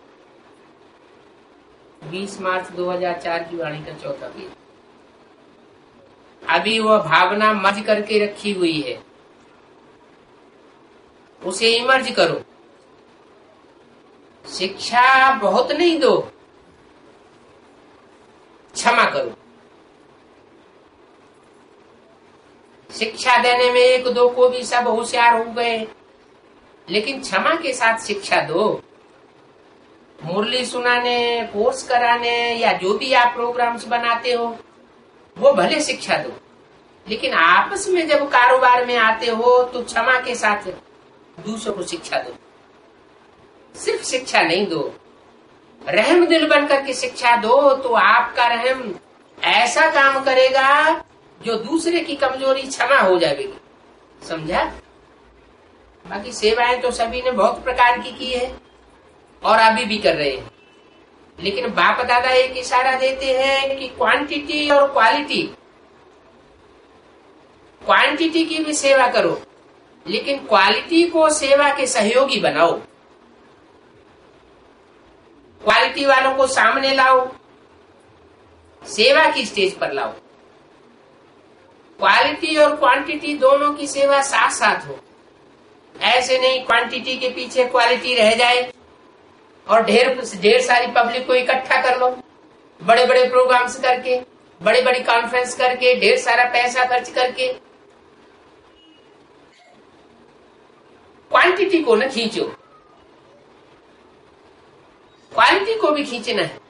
20 मार्च 2004 की वाणी का चौथा पेज। अभी वह भावना मर्ज करके रखी हुई है, उसे इमर्ज करो। शिक्षा बहुत नहीं दो, क्षमा करो। शिक्षा देने में 1-2 को भी सब होशियार हो गए, लेकिन क्षमा के साथ शिक्षा दो। मुरली सुनाने, कोर्स कराने या जो भी आप प्रोग्राम्स बनाते हो, वो भले शिक्षा दो, लेकिन आपस में जब कारोबार में आते हो तो क्षमा के साथ दूसरों को शिक्षा दो। सिर्फ शिक्षा नहीं दो, रहम दिल बनकर के शिक्षा दो, तो आपका रहम ऐसा काम करेगा जो दूसरे की कमजोरी क्षमा हो जाएगी। समझा? बाकी सेवाएं तो सभी ने बहुत प्रकार की है और अभी भी कर रहे हैं, लेकिन बाप दादा एक इशारा देते हैं कि क्वांटिटी और क्वालिटी क्वांटिटी की भी सेवा करो, लेकिन क्वालिटी को सेवा के सहयोगी बनाओ। क्वालिटी वालों को सामने लाओ, सेवा की स्टेज पर लाओ। क्वालिटी और क्वांटिटी दोनों की सेवा साथ साथ हो। ऐसे नहीं क्वांटिटी के पीछे क्वालिटी रह जाए और ढेर सारी पब्लिक को इकट्ठा कर लो, बड़े बड़े प्रोग्राम्स करके, बड़ी बड़ी कॉन्फ्रेंस करके, ढेर सारा पैसा खर्च करके। क्वांटिटी को न खींचो, क्वालिटी को भी खींचना है।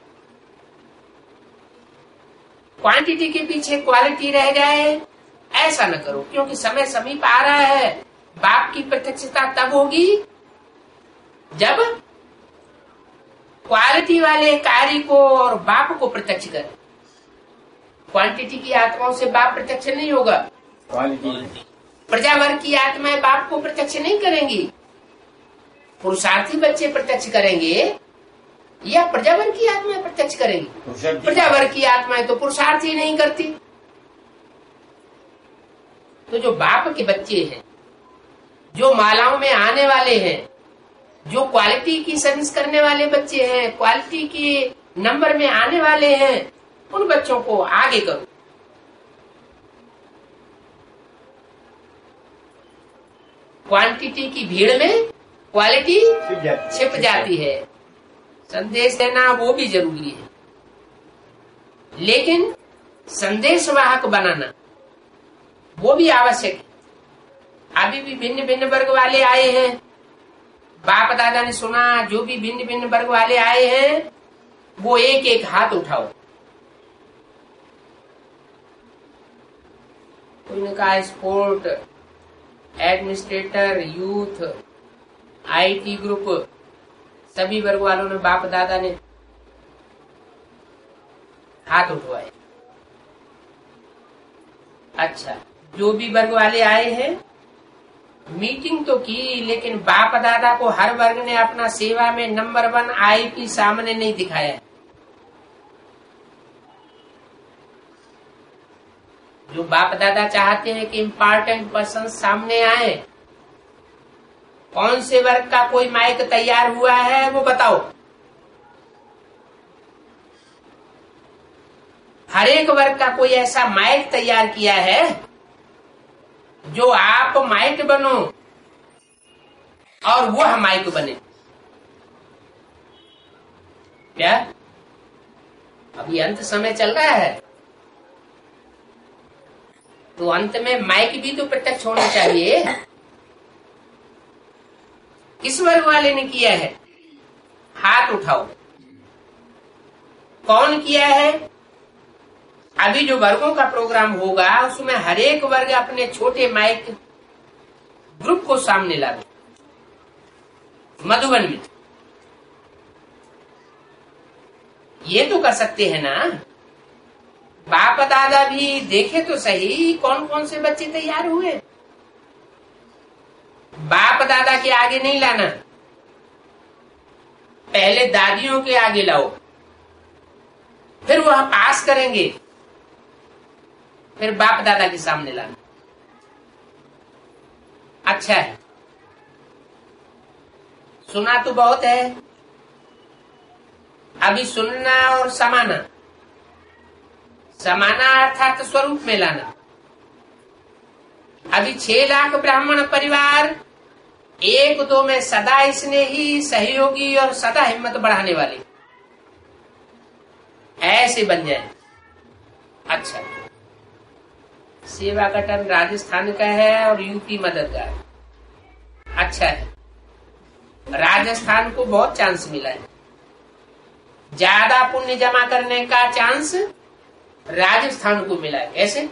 क्वांटिटी के पीछे क्वालिटी रह जाए, ऐसा न करो, क्योंकि समय समीप आ रहा है। बाप की प्रत्यक्षता तब होगी जब क्वालिटी वाले कार्य को और बाप को प्रत्यक्ष करें। क्वांटिटी की आत्माओं से बाप प्रत्यक्ष नहीं होगा। क्वालिटी प्रजावर्ग की आत्माएं बाप को प्रत्यक्ष नहीं करेंगी। पुरुषार्थी बच्चे प्रत्यक्ष करेंगे या प्रजावर्ग की आत्माएं प्रत्यक्ष करेंगी? प्रजावर्ग की आत्माएं तो पुरुषार्थी नहीं करती। तो जो बाप के बच्चे हैं, जो मालाओं में आने वाले हैं, जो क्वालिटी की सर्विस करने वाले बच्चे हैं, क्वालिटी के नंबर में आने वाले हैं, उन बच्चों को आगे करो। क्वांटिटी की भीड़ में क्वालिटी छिप जाती है। संदेश देना वो भी जरूरी है, लेकिन संदेश वाहक बनाना वो भी आवश्यक है। अभी भी भिन्न भिन्न वर्ग वाले आए हैं। बाप दादा ने सुना, जो भी भिन्न भिन्न वर्ग वाले आए हैं वो एक एक हाथ उठाओ। कोई ने कहा sport, administrator, youth, IT group, सभी वर्ग वालों ने, बाप दादा ने हाथ उठवाए। अच्छा, जो भी वर्ग वाले आए हैं मीटिंग तो की, लेकिन बाप दादा को हर वर्ग ने अपना सेवा में नंबर 1 आईपी सामने नहीं दिखाया। जो बाप दादा चाहते हैं कि इम्पोर्टेंट पर्सन सामने आए, कौन से वर्ग का कोई माइक तैयार हुआ है वो बताओ। हर एक वर्ग का कोई ऐसा माइक तैयार किया है जो आप माइक बनो और वह माइक बने क्या? अभी अंत समय चल रहा है, तो अंत में माइक भी तो प्रत्यक्ष होना चाहिए। किस वर्ग वाले ने किया है? हाथ उठाओ। कौन किया है? अभी जो वर्गों का प्रोग्राम होगा उसमें हर एक वर्ग अपने छोटे माइक ग्रुप को सामने ला दो। मधुबन में ये तो कर सकते हैं ना। बाप दादा भी देखे तो सही कौन कौन से बच्चे तैयार हुए। बाप दादा के आगे नहीं लाना, पहले दादियों के आगे लाओ, फिर वह पास करेंगे, फिर बाप दादा के सामने लाना। अच्छा है, सुना तो बहुत है, अभी सुनना और समाना। समाना अर्थात स्वरूप में लाना। अभी 6 लाख ब्राह्मण परिवार 1-2 में सदा स्नेही, सहयोगी और सदा हिम्मत बढ़ाने वाले ऐसे बन जाए। अच्छा, सेवा का टर्न राजस्थान का है और यूपी मददगार। अच्छा है, राजस्थान को बहुत चांस मिला है। ज्यादा पुण्य जमा करने का चांस राजस्थान को मिला है। कैसे?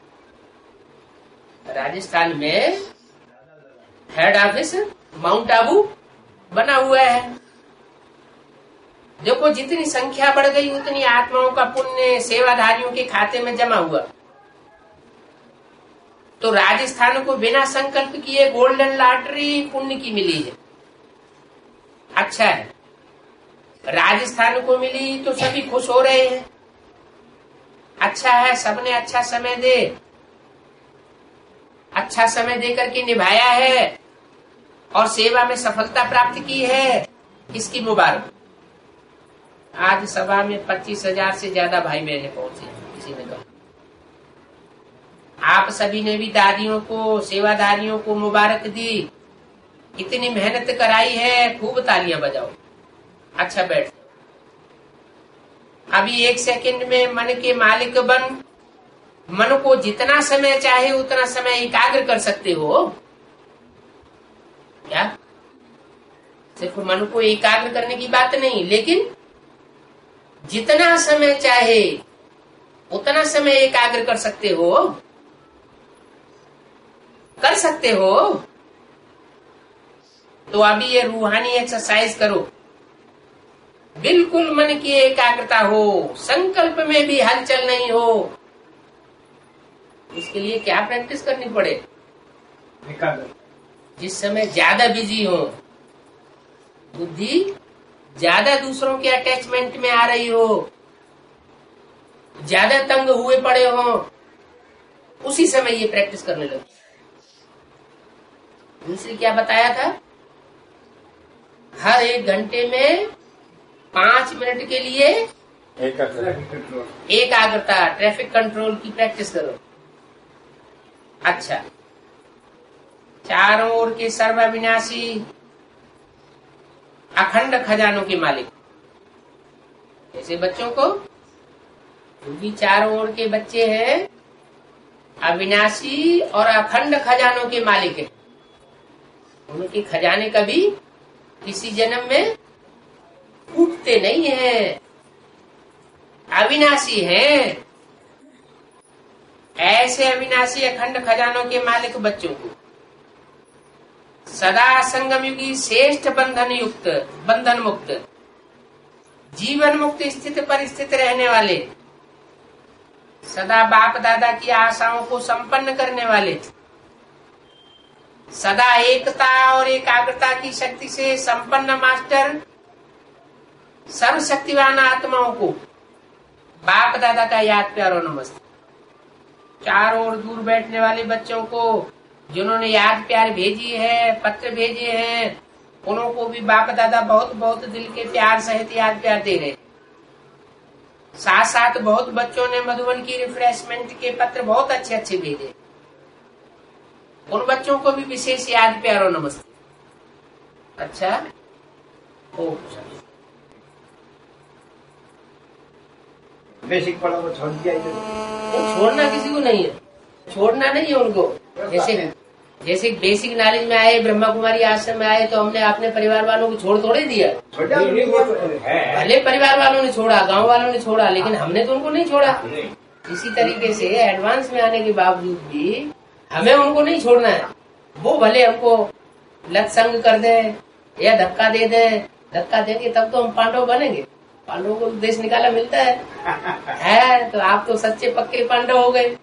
राजस्थान में हेड ऑफिस माउंट आबू बना हुआ है। देखो, जितनी संख्या बढ़ गई उतनी आत्माओं का पुण्य सेवाधारियों के खाते में जमा हुआ। तो राजस्थान को बिना संकल्प किए गोल्डन लॉटरी पुण्य की मिली है। अच्छा है, राजस्थान को मिली तो सभी खुश हो रहे हैं। अच्छा है, सबने अच्छा समय दे। अच्छा समय देकर के निभाया है और सेवा में सफलता प्राप्त की है, इसकी मुबारक। आज सभा में 25,000 से ज्यादा भाई बहने पहुंचे, किसी ने कहा। आप सभी ने भी दादियों को, सेवादारियों को मुबारक दी, इतनी मेहनत कराई है, खूब तालियां बजाओ। अच्छा बैठ, अभी 1 सेकंड में मन के मालिक बन, मन को जितना समय चाहे उतना समय एकाग्र कर सकते हो क्या? सिर्फ मन को एकाग्र करने की बात नहीं, लेकिन जितना समय चाहे उतना समय एकाग्र कर सकते हो, कर सकते हो। तो अभी ये रूहानी एक्सरसाइज करो, बिल्कुल मन की एकाग्रता हो, संकल्प में भी हलचल नहीं हो। इसके लिए क्या प्रैक्टिस करनी पड़े? एकाग्र। जिस समय ज्यादा बिजी हो, बुद्धि ज्यादा दूसरों के अटैचमेंट में आ रही हो, ज्यादा तंग हुए पड़े हो, उसी समय ये प्रैक्टिस करने लगे। दूसरी क्या बताया था? हर 1 घंटे में 5 मिनट के लिए एकाग्रता, ट्रैफिक कंट्रोल की प्रैक्टिस करो। अच्छा, चारों ओर के सर्वविनाशी अखंड खजानों के मालिक, ऐसे बच्चों को, क्योंकि चारों ओर के बच्चे हैं अविनाशी और अखंड खजानों के मालिक हैं। उनके खजाने कभी किसी जन्म में टूटते नहीं हैं, अविनाशी हैं। ऐसे अविनाशी अखंड खजानों के मालिक बच्चों को सदा संगम युगी श्रेष्ठ बंधन मुक्त, जीवन मुक्त स्थिति पर स्थित रहने वाले, सदा बाप दादा की आशाओं को संपन्न करने वाले, सदा एकता और एकाग्रता की शक्ति से संपन्न मास्टर, सर्वशक्तिवान आत्माओं को बाप दादा का याद प्यार और नमस्ते। चारों ओर दूर बैठने वाले बच्चों को जिन्होंने याद प्यार भेजी है, पत्र भेजे हैं, उन्हों को भी बाप दादा बहुत बहुत दिल के प्यार सहित याद प्यार दे रहे। साथ साथ बहुत बच्चों ने मधुबन की रिफ्रेशमेंट के पत्र बहुत अच्छे अच्छे भेजे, उन बच्चों को भी विशेष याद प्यार और नमस्ते। अच्छा, बेसिक पढ़ा वो छोड़ दिया, छोड़ना किसी को नहीं है, छोड़ना नहीं है उनको। जैसे बेसिक नॉलेज में आए, ब्रह्मा कुमारी आश्रम में आए, तो हमने अपने परिवार वालों को छोड़ थोड़े दिया। भले परिवार वालों ने छोड़ा, गांव वालों ने छोड़ा, लेकिन हमने तो उनको नहीं छोड़ा। इसी तरीके से एडवांस में आने के बावजूद भी हमें उनको नहीं छोड़ना है। वो भले हमको लत संग कर दे या धक्का दे दे, धक्का देंगे तब तो हम पांडव बनेंगे। पांडवों को देश निकाला मिलता है तो आप तो सच्चे पक्के पांडव हो गए।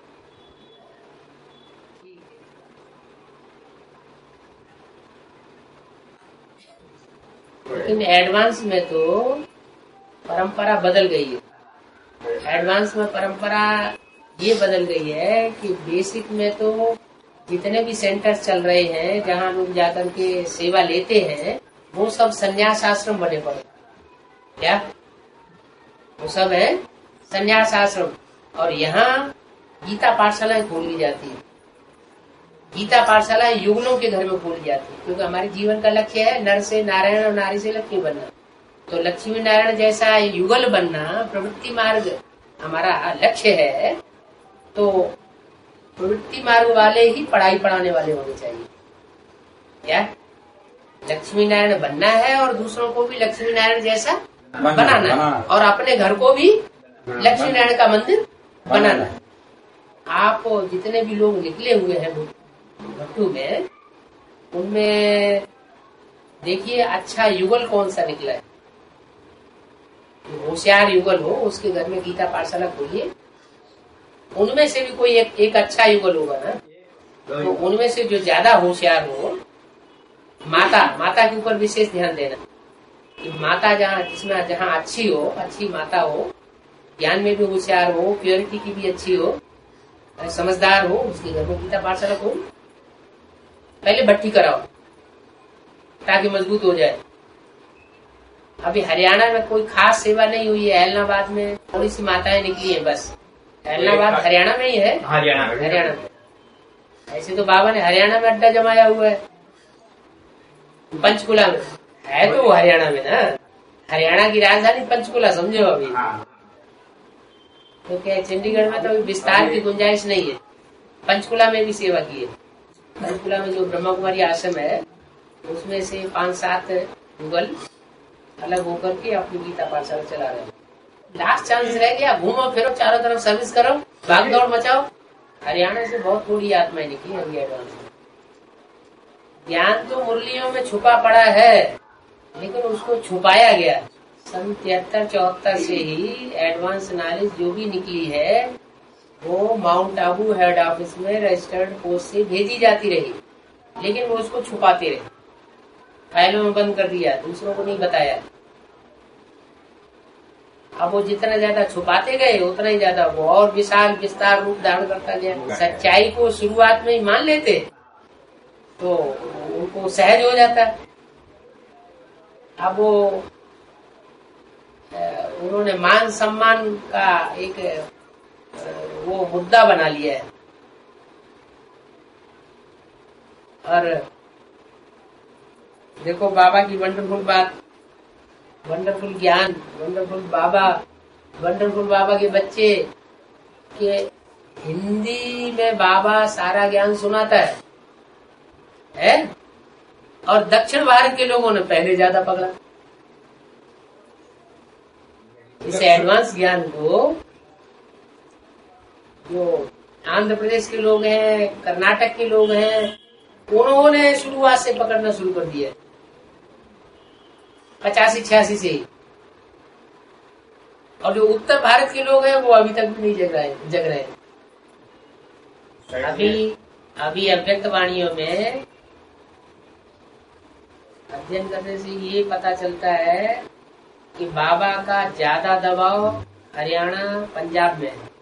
लेकिन एडवांस में तो परंपरा बदल गई है। एडवांस में परंपरा ये बदल गई है कि बेसिक में तो जितने भी सेंटर्स चल रहे हैं जहाँ लोग जाकर के सेवा लेते हैं, वो सब संन्यास आश्रम बने पड़े। क्या वो सब है संन्यास आश्रम। और यहाँ गीता पाठशालाएं खोल ली जाती है। गीता पाठशालाएं युगलों के घर में खोली जाती है, क्योंकि हमारे जीवन का लक्ष्य है नर से नारायण और नारी से लक्ष्मी बनना। तो लक्ष्मी नारायण जैसा युगल बनना, प्रवृत्ति मार्ग हमारा लक्ष्य है। तो प्रवृत्ति मार्ग वाले ही पढ़ाई पढ़ाने वाले होने चाहिए। क्या लक्ष्मी नारायण बनना है और दूसरों को भी लक्ष्मी नारायण जैसा बनाना है, और अपने घर को भी लक्ष्मी नारायण का मंदिर बनाना है। आप जितने भी लोग निकले हुए हैं भट्टू में, उनमें देखिए अच्छा युगल कौन सा निकला है। होशियार युगल हो उसके घर में गीता पाठशाला खोलिए, उनमें से भी कोई एक अच्छा युगल होगा ना। तो उनमें से जो ज्यादा होशियार हो, माता के ऊपर विशेष ध्यान देना। माता जहाँ अच्छी हो, अच्छी माता हो, ज्ञान में भी होशियार हो, प्योरिटी की भी अच्छी हो, समझदार हो, उसके घर में गीता पाठशाला खोल, पहले भट्टी कराओ ताकि मजबूत हो जाए। अभी हरियाणा में कोई खास सेवा नहीं हुई है, एलनाबाद में थोड़ी सी माताएं निकली है बस। एलनाबाद हरियाणा में ही है, हरियाणा में। ऐसे तो बाबा ने हरियाणा में अड्डा जमाया हुआ है, पंचकुला में है, तो वो हरियाणा में ना, हरियाणा की राजधानी पंचकुला समझो अभी। तो क्या चंडीगढ़ में तो अभी विस्तार की गुंजाइश नहीं है, पंचकुला में भी सेवा की है। पंचकुला में जो ब्रह्मा कुमारी आश्रम है उसमें से 5-7 मुगल अलग होकर के अपनी गीता पाठशाला चला रहे हैं। लास्ट चांस रह गया, घूमो फिरो चारों तरफ सर्विस करो, भाग दौड़ मचाओ। हरियाणा से बहुत थोड़ी आत्माएं निकली अभी एडवांस में। ज्ञान तो मुरलियों में छुपा पड़ा है, लेकिन उसको छुपाया गया। सन 73-74 से ही एडवांस नॉलेज जो भी निकली है वो माउंट आबू हेड ऑफिस में रजिस्टर्ड पोस्ट से भेजी जाती रही, लेकिन वो उसको छुपाते रहे, फाइलों में बंद कर दिया, दूसरों को नहीं बताया। अब वो जितना ज्यादा छुपाते गए उतना ही ज्यादा वो और विशाल विस्तार रूप धारण करता गया। सच्चाई को शुरुआत में ही मान लेते तो उनको सहज हो जाता। अब वो उन्होंने मान सम्मान का एक वो मुद्दा बना लिया है, और देखो बाबा की वंडरफुल बात, वंडरफुल ज्ञान, वंडरफुल बाबा के बच्चे के हिंदी में बाबा सारा ज्ञान सुनाता है? और दक्षिण भारत के लोगों ने पहले ज्यादा पकड़ा इस एडवांस ज्ञान को। जो आंध्र प्रदेश के लोग हैं, कर्नाटक के लोग हैं, उन्होंने शुरुआत से पकड़ना शुरू कर दिया 85-86 से ही। और जो उत्तर भारत के लोग हैं वो अभी तक भी नहीं जग रहे हैं। अभी अव्यक्त वाणियों में अध्ययन करने से ये पता चलता है कि बाबा का ज्यादा दबाव हरियाणा पंजाब में है।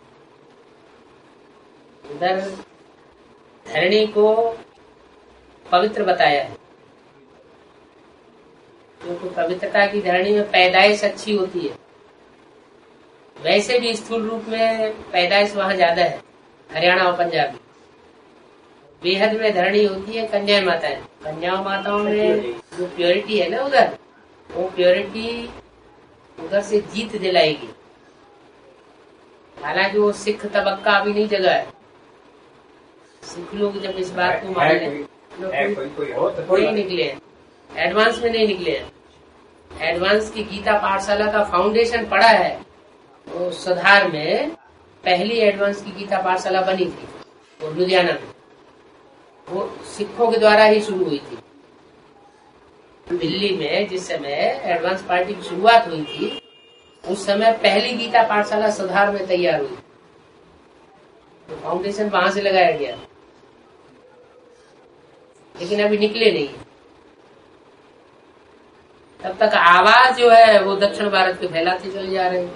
उधर धरणी को पवित्र बताया है, क्योंकि पवित्रता की धरणी में पैदाइश अच्छी होती है। वैसे भी स्थूल रूप में पैदाइश वहाँ ज्यादा है हरियाणा और पंजाब में। बेहद में धरणी होती है कन्या माताएं। कन्या माताओं में जो प्योरिटी है ना उधर, वो प्योरिटी उधर से जीत दिलाएगी। हालांकि वो सिख तबक्का अभी नहीं जगा है। सिख लोग जब इस बात को मान लें, कोई निकले हैं, एडवांस में नहीं निकले हैं। एडवांस की गीता पाठशाला का फाउंडेशन पड़ा है। तो सुधार में पहली एडवांस की गीता पाठशाला बनी थी वो लुधियाना में, वो सिखों के द्वारा ही शुरू हुई थी। दिल्ली में जिस समय एडवांस पार्टी की शुरुआत हुई थी उस समय पहली गीता पाठशाला सुधार में तैयार हुई। तो फाउंडेशन वहां से लगाया गया, लेकिन अभी निकले नहीं। तब तक आवाज जो है वो दक्षिण भारत के फैलाते चले जा रहे हैं।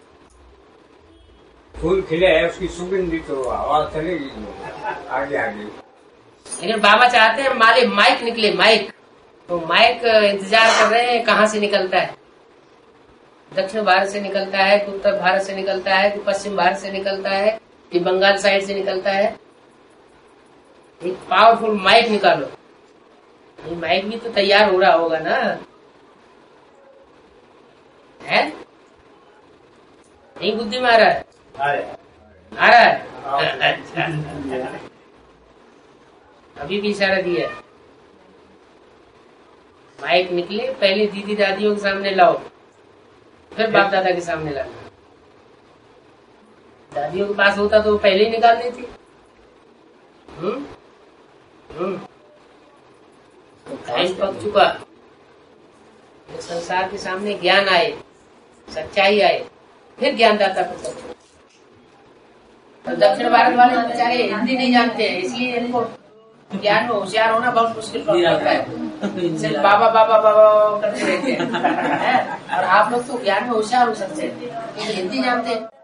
फूल खिले है, उसकी सुगंधी तो आवाज चलेगी आगे आगे। लेकिन बाबा चाहते हैं माले माइक निकले, माइक। तो माइक इंतजार कर रहे हैं कहाँ से निकलता है। दक्षिण भारत से निकलता है कि उत्तर भारत से निकलता है कि पश्चिम भारत से निकलता है कि बंगाल साइड से निकलता है। एक पावरफुल माइक निकालो। ये माइक भी तो तैयार हो रहा होगा ना, है? नहीं बुद्धि में आ रहा है? आ रहा है? अच्छा। अभी भी इशारा दिया। माइक निकले, पहले दीदी दादियों के सामने लाओ, फिर बाप दादा के सामने लाना। दादियों के पास होता तो पहले ही निकाल देती। तो टाइम पक चुका। संसार के सामने ज्ञान आए, सच्चाई आए, फिर ज्ञानदाता को सच्चाई। तो दक्षिण भारत वाले बेचारे हिंदी नहीं जानते हैं, इसलिए इनको ज्ञान में होशियार होना बहुत मुश्किल पड़ता है। सिर्फ बाबा बाबा बाबा करते रहते हैं। और आप लोग तो ज्ञान में होशियार हो सकते हैं, हिंदी जानते हैं।